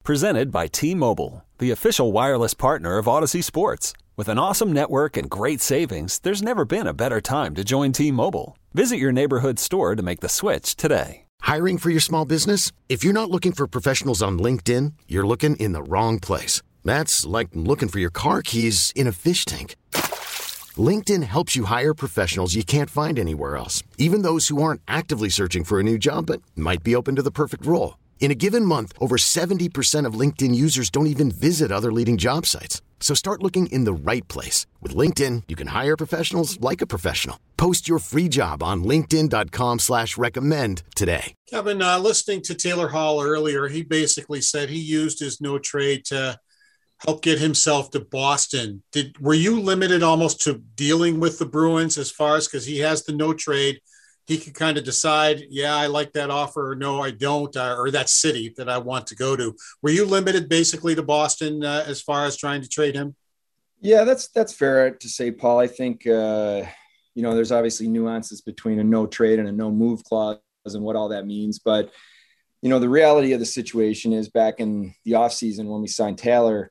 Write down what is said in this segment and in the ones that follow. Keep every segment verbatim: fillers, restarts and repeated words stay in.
Presented by T-Mobile, the official wireless partner of Odyssey Sports. With an awesome network and great savings, there's never been a better time to join T-Mobile. Visit your neighborhood store to make the switch today. Hiring for your small business? If you're not looking for professionals on LinkedIn, you're looking in the wrong place. That's like looking for your car keys in a fish tank. LinkedIn helps you hire professionals you can't find anywhere else, even those who aren't actively searching for a new job but might be open to the perfect role. In a given month, over seventy percent of LinkedIn users don't even visit other leading job sites. So start looking in the right place. With LinkedIn, you can hire professionals like a professional. Post your free job on linkedin.com slash recommend today. Kevin, uh, listening to Taylor Hall earlier, he basically said he used his no trade to help get himself to Boston. Did Were you limited almost to dealing with the Bruins as far as, because he has the no trade, he could kind of decide, yeah, I like that offer, or no, I don't, uh, or that city that I want to go to. Were you limited basically to Boston uh, as far as trying to trade him? Yeah, that's that's fair to say, Paul. I think, uh, you know, there's obviously nuances between a no trade and a no move clause and what all that means. But, you know, the reality of the situation is back in the offseason when we signed Taylor,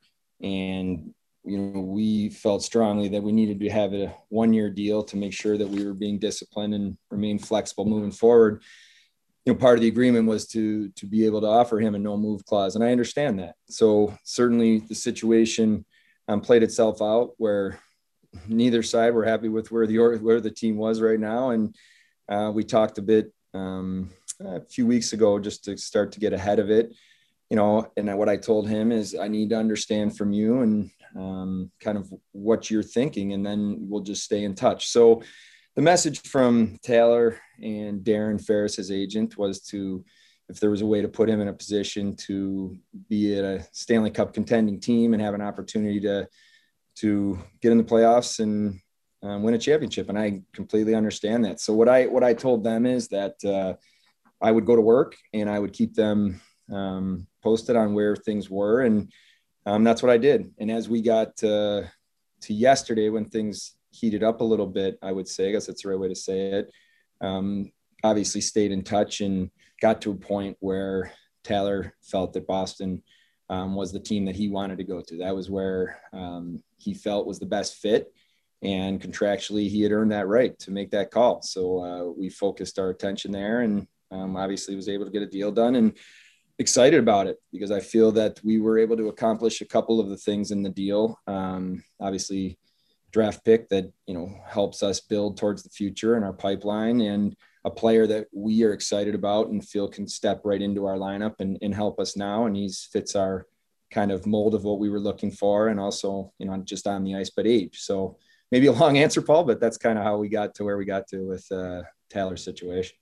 and you know, we felt strongly that we needed to have a one-year deal to make sure that we were being disciplined and remain flexible moving forward. You know, part of the agreement was to to be able to offer him a no-move clause, and I understand that. So certainly the situation um, played itself out where neither side were happy with where the where the team was right now, and uh, we talked a bit um, a few weeks ago just to start to get ahead of it. You know, and what I told him is I need to understand from you and um, kind of what you're thinking, and then we'll just stay in touch. So the message from Taylor and Darren Ferris, his agent, was to, if there was a way to put him in a position to be at a Stanley Cup contending team and have an opportunity to, to get in the playoffs and um, win a championship. And I completely understand that. So what I, what I told them is that uh, I would go to work and I would keep them um, posted on where things were. And um, that's what I did. And as we got uh, to yesterday, when things heated up a little bit, I would say, I guess that's the right way to say it, um, obviously stayed in touch and got to a point where Taylor felt that Boston um, was the team that he wanted to go to. That was where um, he felt was the best fit. And contractually, he had earned that right to make that call. So uh, we focused our attention there, and um, obviously was able to get a deal done. And excited about it because I feel that we were able to accomplish a couple of the things in the deal. Um, obviously draft pick that, you know, helps us build towards the future in our pipeline, and a player that we are excited about and feel can step right into our lineup and, and help us now. And he fits our kind of mold of what we were looking for. And also, you know, just on the ice, but age. So maybe a long answer, Paul, but that's kind of how we got to where we got to with uh, Taylor's situation.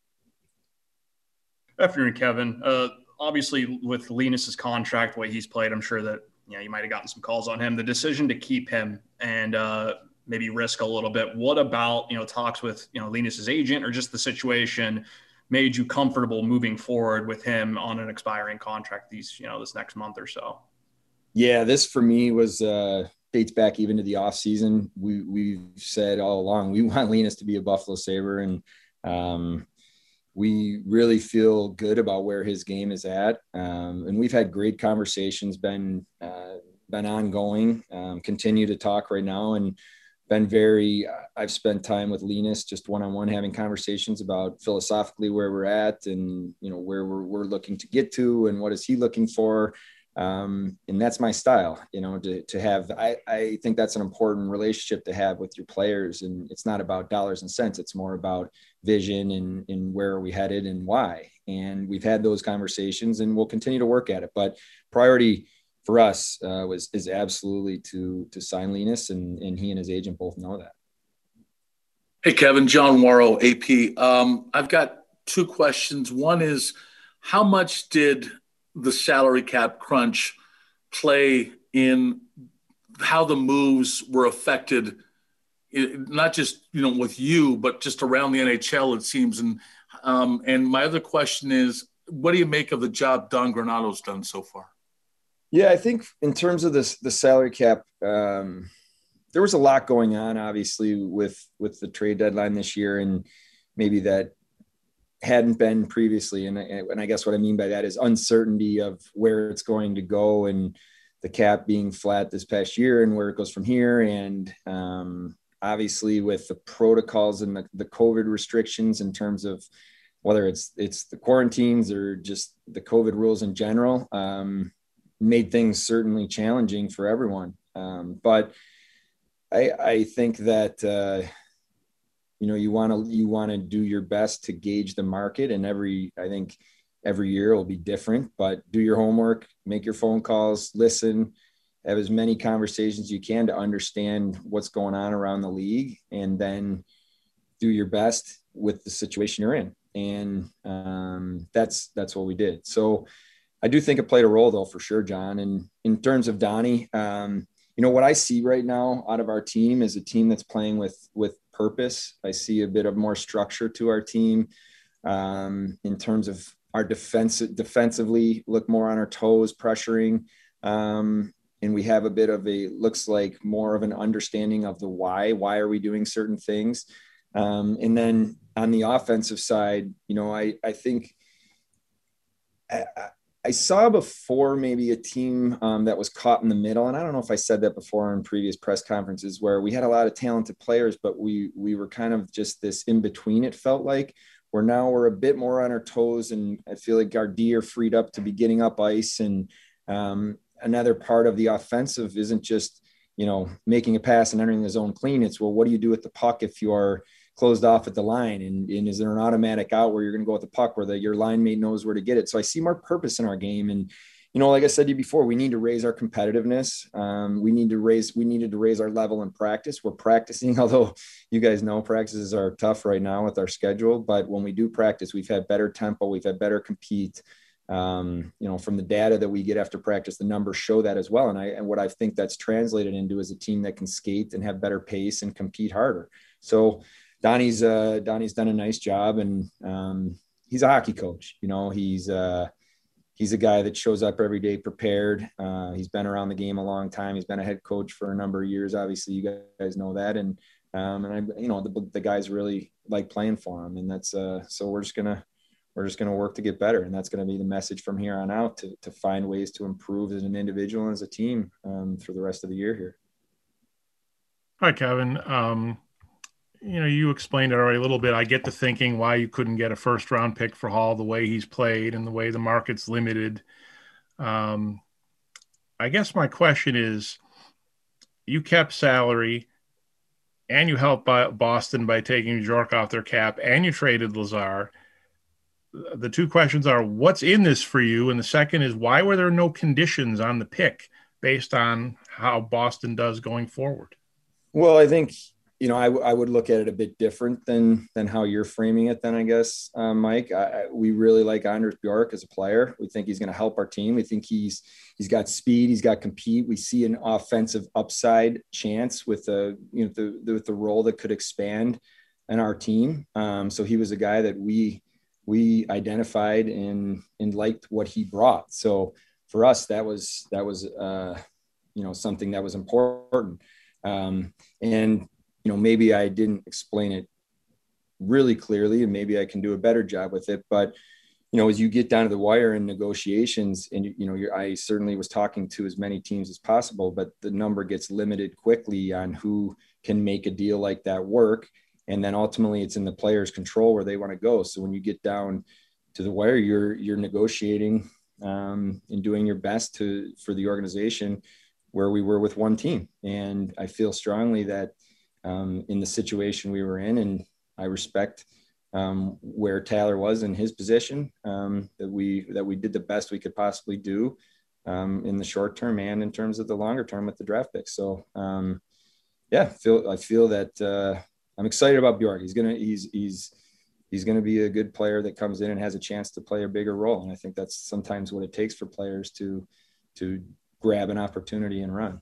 Afternoon, Kevin. Uh, Obviously, with Linus's contract, the way he's played, I'm sure that, you know, you might have gotten some calls on him. The decision to keep him and uh, maybe risk a little bit. What about, you know, talks with, you know, Linus's agent, or just the situation made you comfortable moving forward with him on an expiring contract these, you know, this next month or so? Yeah, this for me was uh, dates back even to the off season. We we've said all along we want Linus to be a Buffalo Sabre, and um, we really feel good about where his game is at. Um, and we've had great conversations, been, uh, been ongoing, um, continue to talk right now, and been very, I've spent time with Linus just one-on-one having conversations about philosophically where we're at and, you know, where we're, we're looking to get to and what is he looking for. Um, and that's my style, you know, to, to have, I, I think that's an important relationship to have with your players. And it's not about dollars and cents. It's more about vision and, and where are we headed and why. And we've had those conversations and we'll continue to work at it. But priority for us uh, was, is absolutely to, to sign Linus, and, and he and his agent both know that. Hey, Kevin, John Warrow, A P. Um, I've got two questions. One is, how much did the salary cap crunch play in how the moves were affected, not just, you know, with you, but just around the N H L, it seems. And, um, and my other question is, what do you make of the job Don Granato's done so far? Yeah, I think in terms of this, the salary cap, um, there was a lot going on, obviously, with, with the trade deadline this year, and maybe that hadn't been previously. And, and I guess what I mean by that is uncertainty of where it's going to go, and the cap being flat this past year and where it goes from here. And um, obviously with the protocols and the, the COVID restrictions in terms of whether it's, it's the quarantines or just the COVID rules in general, um, made things certainly challenging for everyone. Um, but I, I think that, uh, you know, you want to, you want to do your best to gauge the market, and every, I think every year will be different, but do your homework, make your phone calls, listen, have as many conversations you can to understand what's going on around the league, and then do your best with the situation you're in. And um, that's, that's what we did. So I do think it played a role though, for sure, John. And in terms of Donnie, um, you know, what I see right now out of our team is a team that's playing with, with purpose. I see a bit of more structure to our team um, in terms of our defense, defensively, look more on our toes, pressuring. Um, and we have a bit of a, looks like more of an understanding of the why, why are we doing certain things? Um, and then on the offensive side, you know, I, I think I, I saw before maybe a team um, that was caught in the middle. And I don't know if I said that before in previous press conferences, where we had a lot of talented players, but we, we were kind of just this in between, it felt like, where now we're a bit more on our toes. And I feel like our D are freed up to be getting up ice. And um, another part of the offensive isn't just, you know, making a pass and entering the zone clean. It's, well, what do you do with the puck if you are closed off at the line? And, and is there an automatic out where you're going to go with the puck where the, your line mate knows where to get it? So I see more purpose in our game. And, you know, like I said to you before, we need to raise our competitiveness. Um, we need to raise, we needed to raise our level in practice. We're practicing, although you guys know practices are tough right now with our schedule, but when we do practice, we've had better tempo, we've had better compete. Um, you know, from the data that we get after practice, the numbers show that as well. And I, and what I think that's translated into is a team that can skate and have better pace and compete harder. So Donnie's, uh, Donnie's done a nice job, and um, he's a hockey coach. You know, he's, uh, he's a guy that shows up every day prepared. Uh, he's been around the game a long time. He's been a head coach for a number of years. Obviously, you guys know that. And, um, and I, you know, the, the guys really like playing for him. And that's, uh, so we're just going to, we're just going to work to get better. And that's going to be the message from here on out, to, to find ways to improve as an individual and as a team um, for the rest of the year here. Hi, Kevin. Um, you know, you explained it already a little bit. I get to thinking why you couldn't get a first round pick for Hall, the way he's played and the way the market's limited. Um, I guess my question is, you kept salary and you helped Boston by taking York off their cap, and you traded Lazar. The two questions are, what's in this for you? And the second is, why were there no conditions on the pick based on how Boston does going forward? Well, I think, you know, I, I would look at it a bit different than, than how you're framing it then, I guess, um, Mike. I, we really like Anders Bjork as a player. We think he's going to help our team. We think he's, he's got speed, he's got compete. We see an offensive upside chance with the, you know, the, the, with the role that could expand in our team. Um, so he was a guy that we, we identified and, and liked what he brought. So for us, that was, that was, uh, you know, something that was important. Um, and, you know, maybe I didn't explain it really clearly, and maybe I can do a better job with it. But, you know, as you get down to the wire in negotiations, and, you know, you're, I certainly was talking to as many teams as possible, but the number gets limited quickly on who can make a deal like that work. And then ultimately it's in the player's control where they want to go. So when you get down to the wire, you're, you're negotiating um, and doing your best to, for the organization where we were with one team. And I feel strongly that um, in the situation we were in, and I respect um, where Tyler was in his position, um, that we, that we did the best we could possibly do um, in the short term and in terms of the longer term with the draft picks. So um, yeah, feel, I feel that uh, I'm excited about Bjork. He's going to, he's, he's, he's going to be a good player that comes in and has a chance to play a bigger role. And I think that's sometimes what it takes for players to, to grab an opportunity and run.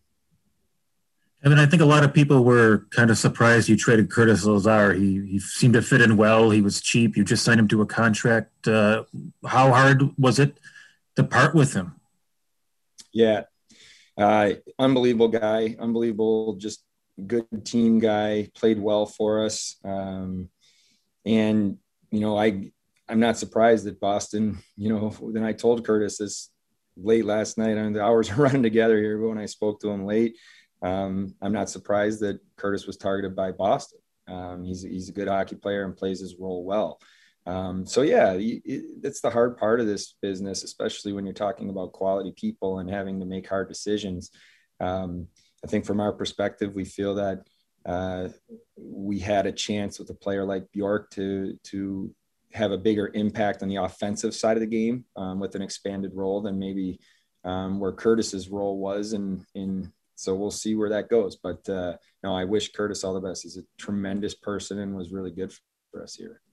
I mean, I think a lot of people were kind of surprised you traded Curtis Lazar. He he seemed to fit in well. He was cheap. You just signed him to a contract. Uh, how hard was it to part with him? Yeah, uh, unbelievable guy. Unbelievable, just good team guy. Played well for us. Um, and you know, I I'm not surprised that Boston, you know, then I told Curtis this late last night, and the hours are running together here when I spoke to him late. Um, I'm not surprised that Curtis was targeted by Boston. Um, he's, he's a good hockey player and plays his role well. Um, so yeah, it, it's the hard part of this business, especially when you're talking about quality people and having to make hard decisions. Um, I think from our perspective, we feel that uh, we had a chance with a player like Bjork to, to have a bigger impact on the offensive side of the game um, with an expanded role than maybe um, where Curtis's role was. And in, so we'll see where that goes. But uh, no, I wish Curtis all the best. He's a tremendous person and was really good for us here.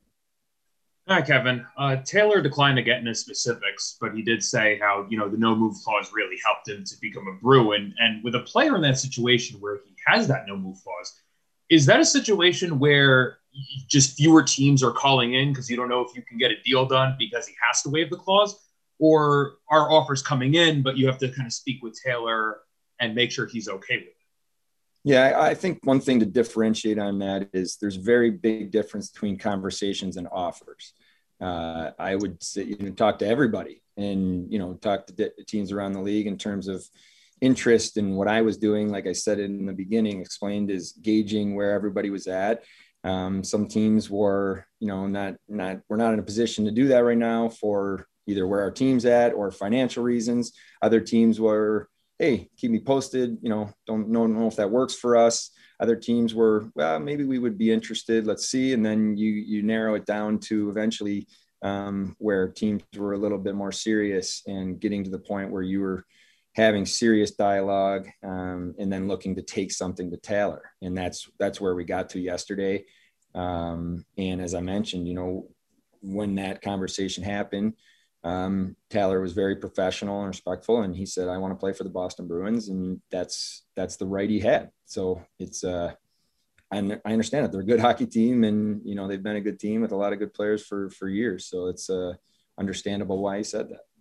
Hi, Kevin. Uh, Taylor declined to get into specifics, but he did say how, you know, the no move clause really helped him to become a Bruin. And with a player in that situation where he has that no move clause, is that a situation where just fewer teams are calling in because you don't know if you can get a deal done because he has to waive the clause? Or are offers coming in, but you have to kind of speak with Taylor and make sure he's okay with it? Yeah, I think one thing to differentiate on that is there's a very big difference between conversations and offers. Uh, I would say, you know, talk to everybody and, you know, talk to de- teams around the league in terms of interest in what I was doing. Like I said in the beginning, explained is gauging where everybody was at. Um, some teams were, you know, not, not, we're not in a position to do that right now for either where our team's at or financial reasons. Other teams were, hey, keep me posted. You know, don't know, know if that works for us. Other teams were, well, maybe we would be interested. Let's see. And then you, you narrow it down to eventually um, where teams were a little bit more serious and getting to the point where you were having serious dialogue um, and then looking to take something to Taylor. And that's, that's where we got to yesterday. Um, and as I mentioned, you know, when that conversation happened, um, Taylor was very professional and respectful. And he said, I want to play for the Boston Bruins. And that's, that's the right he had. So it's, uh, I, I understand it. They're a good hockey team and, you know, they've been a good team with a lot of good players for, for years. So it's, uh, understandable why he said that.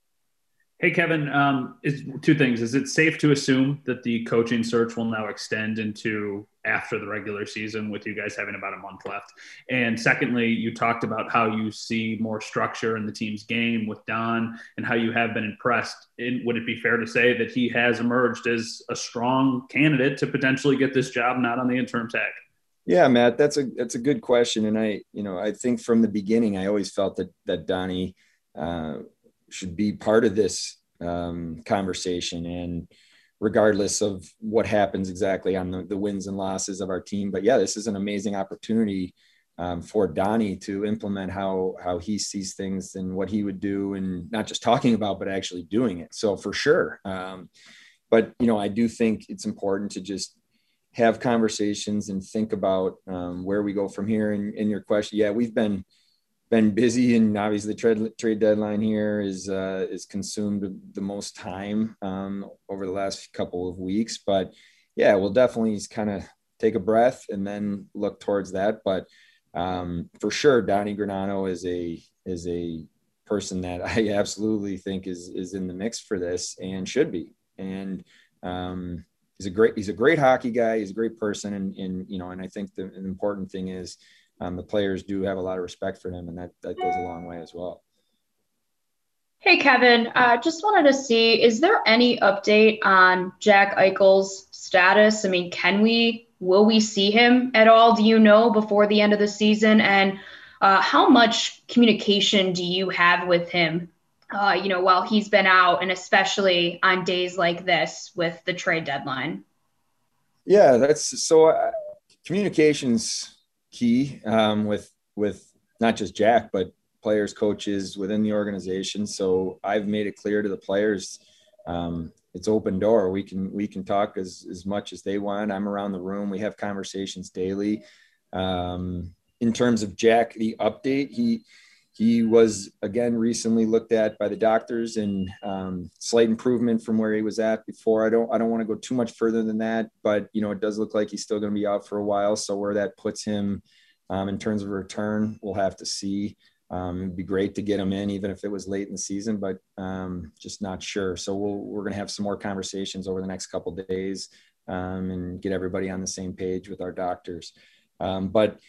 Hey, Kevin, um, is two things. Is it safe to assume that the coaching search will now extend into after the regular season with you guys having about a month left? And secondly, you talked about how you see more structure in the team's game with Don and how you have been impressed. And would it be fair to say that he has emerged as a strong candidate to potentially get this job, not on the interim tag? Yeah, Matt, that's a, that's a good question. And I, you know, I think from the beginning, I always felt that, that Donnie, uh, should be part of this um, conversation, and regardless of what happens exactly on the, the wins and losses of our team. But yeah, this is an amazing opportunity um, for Donnie to implement how, how he sees things and what he would do, and not just talking about, but actually doing it. So for sure. Um, but, you know, I do think it's important to just have conversations and think about um, where we go from here. And in your question, yeah, we've been, been busy, and obviously the trade trade deadline here is uh, is consumed the most time um, over the last couple of weeks. But yeah, we'll definitely kind of take a breath and then look towards that. But um, for sure, Donnie Granato is a is a person that I absolutely think is is in the mix for this and should be. And um, he's a great he's a great hockey guy. He's a great person, and and you know, and I think the, the important thing is. Um, the players do have a lot of respect for him, and that, that goes a long way as well. Hey, Kevin, uh, just wanted to see, is there any update on Jack Eichel's status? I mean, can we, will we see him at all? Do you know before the end of the season? And uh, how much communication do you have with him, uh, you know, while he's been out, and especially on days like this with the trade deadline? Yeah, that's so uh, communications key um, with with not just Jack, but players, coaches within the organization. So I've made it clear to the players, um, it's open door. We can we can talk as as much as they want. I'm around the room. We have conversations daily. Um, in terms of Jack, the update, he he was again recently looked at by the doctors, and um, slight improvement from where he was at before. I don't I don't want to go too much further than that, but you know, it does look like he's still going to be out for a while. So where that puts him um, in terms of return, we'll have to see. Um, it'd be great to get him in, even if it was late in the season, but um, just not sure. So we'll, we're going to have some more conversations over the next couple of days um, and get everybody on the same page with our doctors. Um, but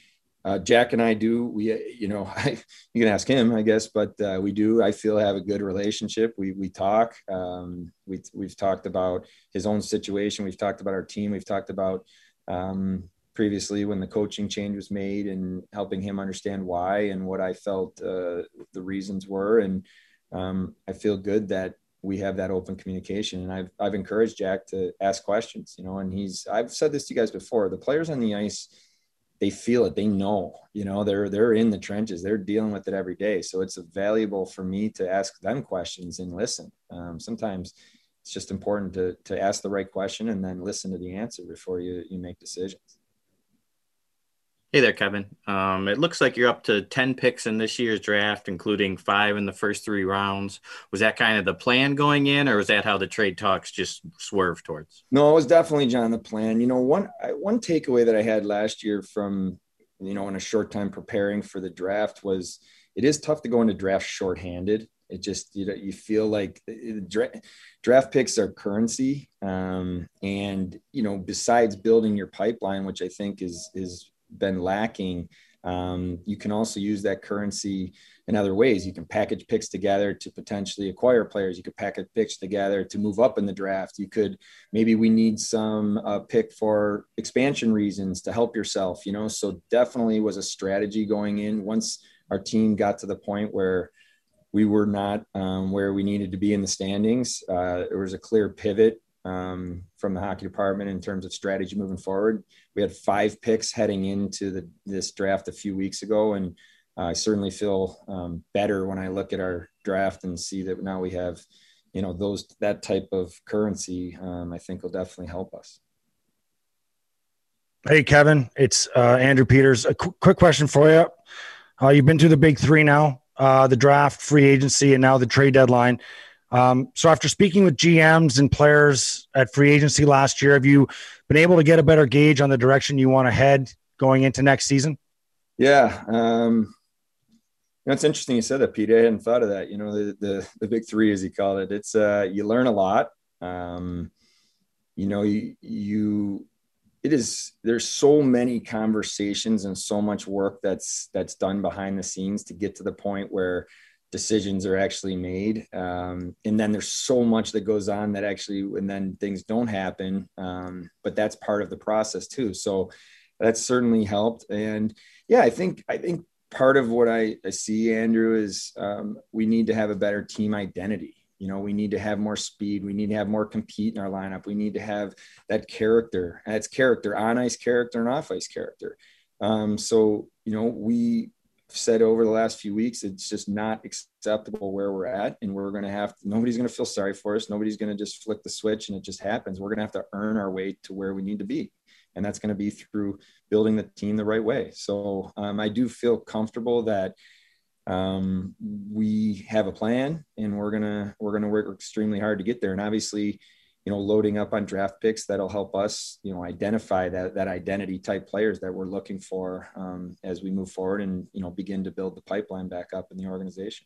uh, Jack and I do, we, you know, I, you can ask him, I guess, but uh, we do, I feel, have a good relationship. We, we talk, um, we, we've talked about his own situation. We've talked about our team. We've talked about um, previously when the coaching change was made and helping him understand why and what I felt uh, the reasons were. And um, I feel good that we have that open communication. And I've, I've encouraged Jack to ask questions, you know, and he's, I've said this to you guys before, the players on the ice, they feel it, they know, you know, they're, they're in the trenches, they're dealing with it every day. So it's valuable for me to ask them questions and listen. Um, sometimes it's just important to, to ask the right question and then listen to the answer before you, you make decisions. Hey there, Kevin. Um, it looks like you're up to ten picks in this year's draft, including five in the first three rounds. Was that kind of the plan going in, or was that how the trade talks just swerved towards? No, it was definitely, John, the plan. You know, one one takeaway that I had last year from, you know, in a short time preparing for the draft was it is tough to go into draft shorthanded. It just, you know, you feel like draft, draft picks are currency. Um, and, you know, besides building your pipeline, which I think is is been lacking, um, you can also use that currency in other ways. You can package picks together to potentially acquire players. You could package picks together to move up in the draft. You could, maybe we need some uh, pick for expansion reasons to help yourself, you know, so definitely was a strategy going in. Once our team got to the point where we were not um, where we needed to be in the standings, uh, there was a clear pivot um, from the hockey department in terms of strategy moving forward. We had five picks heading into the, this draft a few weeks ago. And uh, I certainly feel um, better when I look at our draft and see that now we have, you know, those, that type of currency, um, I think will definitely help us. Hey, Kevin, it's uh, Andrew Peters. A qu- quick question for you. Uh, you've been through the big three now, uh, the draft, free agency, and now the trade deadline. Um, so after speaking with G Ms and players at free agency last year, have you been able to get a better gauge on the direction you want to head going into next season? Yeah. Um, you know, it's interesting you said that, Pete. I hadn't thought of that. You know, the, the, the big three, as you call it, it's uh, you learn a lot. Um, you know, you, you, it is, there's so many conversations and so much work that's, that's done behind the scenes to get to the point where decisions are actually made. Um, and then there's so much that goes on that actually, and then things don't happen. Um, but that's part of the process too. So that's certainly helped. And yeah, I think, I think part of what I, I see, Andrew, is um, we need to have a better team identity. You know, we need to have more speed. We need to have more compete in our lineup. We need to have that character. And it's character, on ice character and off ice character. Um, so, you know, we, said over the last few weeks, it's just not acceptable where we're at. And we're going to have, to, nobody's going to feel sorry for us. Nobody's going to just flick the switch and it just happens. We're going to have to earn our way to where we need to be. And that's going to be through building the team the right way. So um, I do feel comfortable that um, we have a plan and we're going to, we're going to work extremely hard to get there. And obviously, you know, loading up on draft picks, that'll help us, you know, identify that, that identity type players that we're looking for um, as we move forward and, you know, begin to build the pipeline back up in the organization.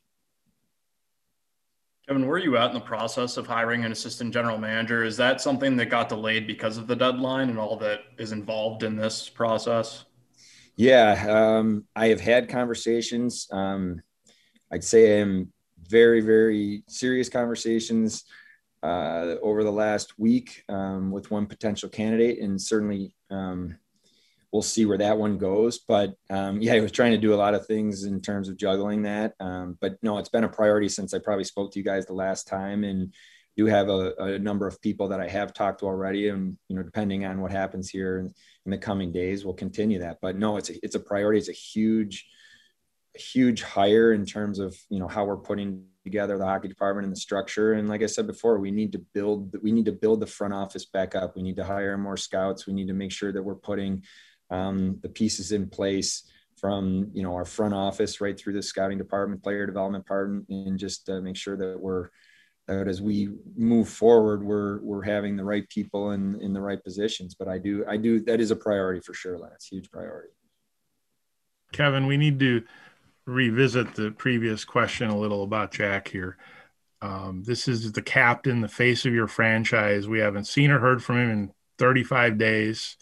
Kevin, where are you at in the process of hiring an assistant general manager? Is that something that got delayed because of the deadline and all that is involved in this process? Yeah, um, I have had conversations. Um, I'd say I'm very, very serious conversations uh, over the last week um, with one potential candidate, and certainly um, we'll see where that one goes. But um, yeah, I was trying to do a lot of things in terms of juggling that. Um, but no, it's been a priority since I probably spoke to you guys the last time, and do have a, a number of people that I have talked to already. And, you know, depending on what happens here in, in the coming days, we'll continue that. But no, it's a, it's a priority. It's a huge, huge hire in terms of, you know, how we're putting together the hockey department and the structure. And like I said before, we need to build, we need to build the front office back up. We need to hire more scouts. We need to make sure that we're putting um, the pieces in place from, you know, our front office right through the scouting department, player development part, and just uh, make sure that we're, that as we move forward, we're, we're having the right people in, in the right positions. But I do, I do, that is a priority for sure, Lance, huge priority. Kevin, we need to revisit the previous question a little about Jack here. Um, this is the captain, the face of your franchise. We haven't seen or heard from him in thirty-five days.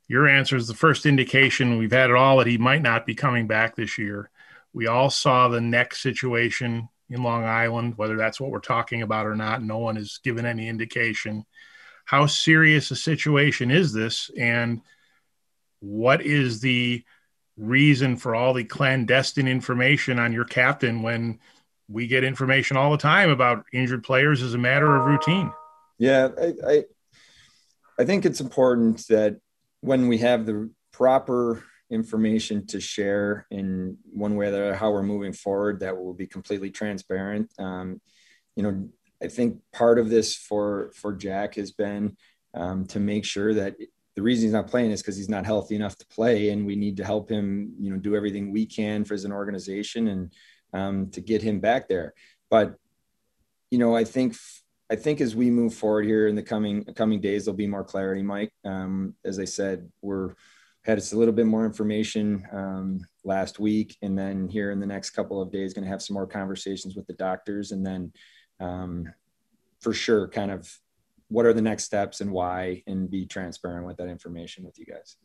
Your answer is the first indication we've had it all that he might not be coming back this year. We all saw the neck situation in Long Island, whether that's what we're talking about or not. No one has given any indication. How serious a situation is this? And what is the reason for all the clandestine information on your captain when we get information all the time about injured players as a matter of routine? Yeah, I, I, I think it's important that when we have the proper information to share in one way or how we're moving forward, that will be completely transparent. Um, you know, I think part of this for, for Jack has been um, to make sure that the reason he's not playing is because he's not healthy enough to play, and we need to help him, you know, do everything we can for as an organization and um, to get him back there. But, you know, I think, I think as we move forward here in the coming, coming days, there'll be more clarity, Mike. Um, as I said, we're had us a little bit more information um, last week. And then here in the next couple of days, going to have some more conversations with the doctors. And then um, for sure, kind of what are the next steps and why, and be transparent with that information with you guys.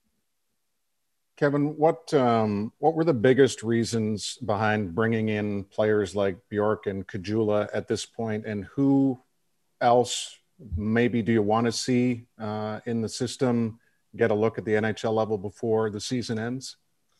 Kevin, what um, what were the biggest reasons behind bringing in players like Bjork and Kajula at this point, and who else maybe do you want to see uh, in the system get a look at the N H L level before the season ends?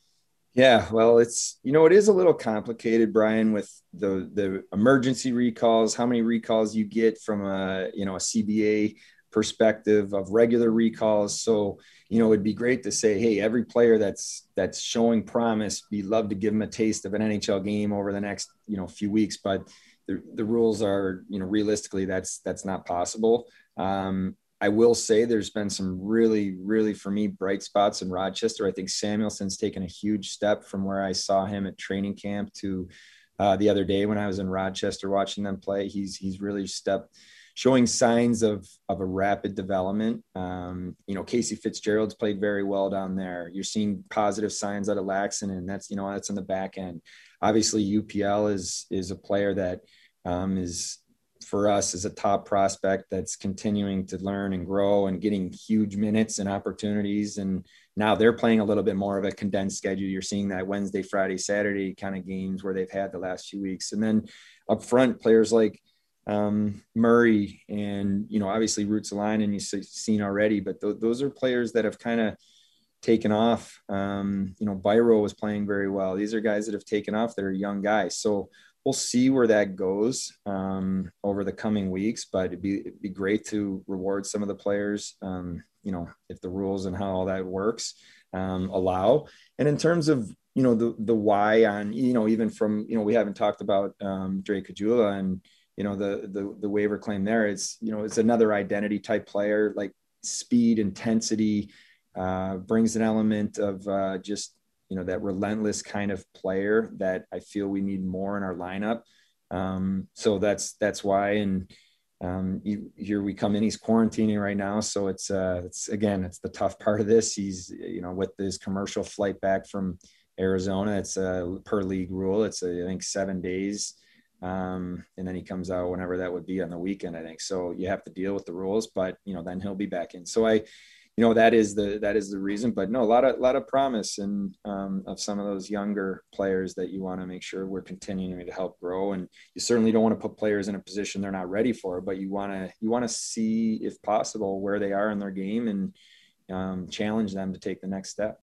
Yeah, well, it's, you know, it is a little complicated, Brian, with the the emergency recalls, how many recalls you get from a, you know, a C B A perspective of regular recalls. So, you know, it'd be great to say, hey, every player that's that's showing promise, we'd love to give them a taste of an N H L game over the next, you know, few weeks. But the, the rules are, you know, realistically, that's that's not possible. Um, I will say there's been some really, really, for me, bright spots in Rochester. I think Samuelson's taken a huge step from where I saw him at training camp to uh, the other day when I was in Rochester watching them play. He's he's really stepped, showing signs of of a rapid development. Um, you know, Casey Fitzgerald's played very well down there. You're seeing positive signs out of Laxon, and that's, you know, that's on the back end. Obviously, U P L is is a player that um, is, for us, is a top prospect that's continuing to learn and grow and getting huge minutes and opportunities. And now they're playing a little bit more of a condensed schedule. You're seeing that Wednesday, Friday, Saturday kind of games where they've had the last few weeks. And then up front, players like um, Murray and, you know, obviously Ruotsalainen, and you've seen already, but th- those are players that have kind of taken off. Um, you know, Byro was playing very well. These are guys that have taken off. They're young guys. So we'll see where that goes um, over the coming weeks, but it'd be, it'd be great to reward some of the players, um, you know, if the rules and how all that works um, allow. And in terms of, you know, the the why on, you know, even from, you know, we haven't talked about um, Drake Kajula and, you know, the, the the waiver claim there. It's, you know, it's another identity type player, like speed, intensity, uh, brings an element of uh, just, you know, that relentless kind of player that I feel we need more in our lineup. Um, so that's, that's why. And um, you, here we come in, he's quarantining right now. So it's, uh, it's, again, it's the tough part of this. He's, you know, with his commercial flight back from Arizona, it's a per league rule. It's a, I think seven days. Um, and then he comes out whenever that would be on the weekend, I think. So you have to deal with the rules, but, you know, then he'll be back in. So I, you know, that is the, that is the reason, but no, a lot of, a lot of promise and um, of some of those younger players that you want to make sure we're continuing to help grow. And you certainly don't want to put players in a position they're not ready for, but you want to, you want to see if possible where they are in their game and um, challenge them to take the next step.